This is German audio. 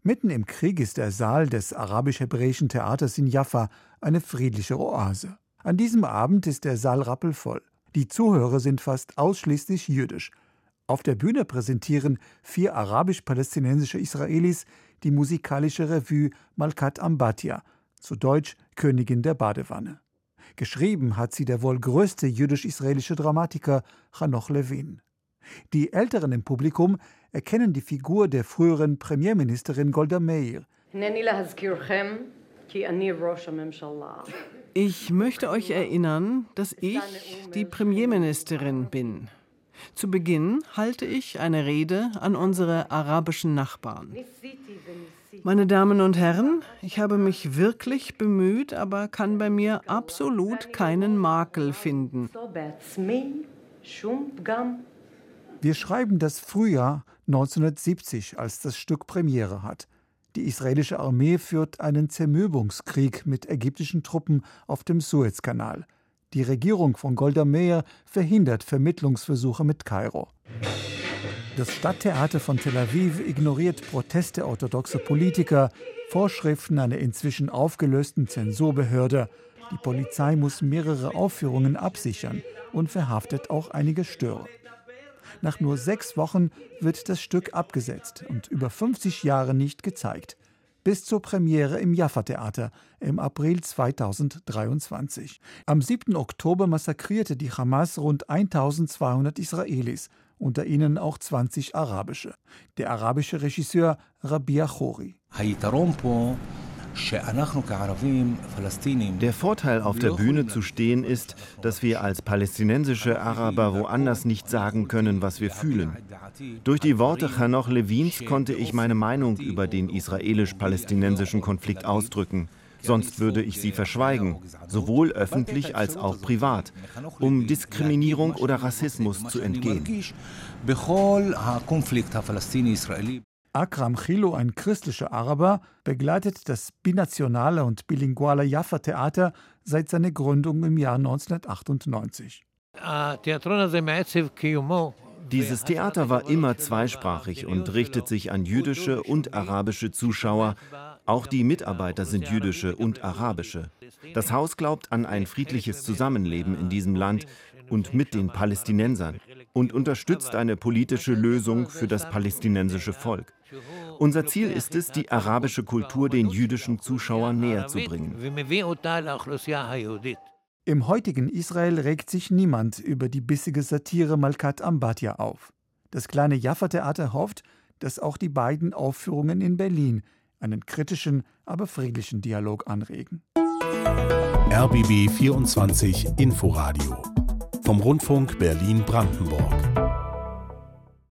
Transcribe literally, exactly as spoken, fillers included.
Mitten im Krieg ist der Saal des arabisch-hebräischen Theaters in Jaffa eine friedliche Oase. An diesem Abend ist der Saal rappelvoll. Die Zuhörer sind fast ausschließlich jüdisch. Auf der Bühne präsentieren vier arabisch-palästinensische Israelis die musikalische Revue Malkat Ambatya, zu Deutsch Königin der Badewanne. Geschrieben hat sie der wohl größte jüdisch-israelische Dramatiker Hanoch Levin. Die Älteren im Publikum erkennen die Figur der früheren Premierministerin Golda Meir. Ich möchte euch erinnern, dass ich die Premierministerin bin. Zu Beginn halte ich eine Rede an unsere arabischen Nachbarn. Meine Damen und Herren, ich habe mich wirklich bemüht, aber kann bei mir absolut keinen Makel finden. Wir schreiben das Frühjahr neunzehnhundertsiebzig, als das Stück Premiere hat. Die israelische Armee führt einen Zermürbungskrieg mit ägyptischen Truppen auf dem Suezkanal. Die Regierung von Golda Meir verhindert Vermittlungsversuche mit Kairo. Das Stadttheater von Tel Aviv ignoriert Proteste orthodoxer Politiker, Vorschriften einer inzwischen aufgelösten Zensurbehörde. Die Polizei muss mehrere Aufführungen absichern und verhaftet auch einige Störer. Nach nur sechs Wochen wird das Stück abgesetzt und über fünfzig Jahre nicht gezeigt. Bis zur Premiere im Jaffa-Theater im April zweitausenddreiundzwanzig. Am siebten Oktober massakrierte die Hamas rund eintausendzweihundert Israelis, unter ihnen auch zwanzig arabische. Der arabische Regisseur Rabia Khoury. Der Vorteil, auf der Bühne zu stehen, ist, dass wir als palästinensische Araber woanders nicht sagen können, was wir fühlen. Durch die Worte Hanoch Levins konnte ich meine Meinung über den israelisch-palästinensischen Konflikt ausdrücken. Sonst würde ich sie verschweigen, sowohl öffentlich als auch privat, um Diskriminierung oder Rassismus zu entgehen. Akram Chilo, ein christlicher Araber, begleitet das binationale und bilinguale Jaffa-Theater seit seiner Gründung im Jahr neunzehnhundertachtundneunzig. Dieses Theater war immer zweisprachig und richtet sich an jüdische und arabische Zuschauer. Auch die Mitarbeiter sind jüdische und arabische. Das Haus glaubt an ein friedliches Zusammenleben in diesem Land und mit den Palästinensern und unterstützt eine politische Lösung für das palästinensische Volk. Unser Ziel ist es, die arabische Kultur den jüdischen Zuschauern näher zu bringen. Im heutigen Israel regt sich niemand über die bissige Satire Malkat Ambatya auf. Das kleine Jaffa-Theater hofft, dass auch die beiden Aufführungen in Berlin einen kritischen, aber friedlichen Dialog anregen. R B B vierundzwanzig Inforadio vom Rundfunk Berlin-Brandenburg.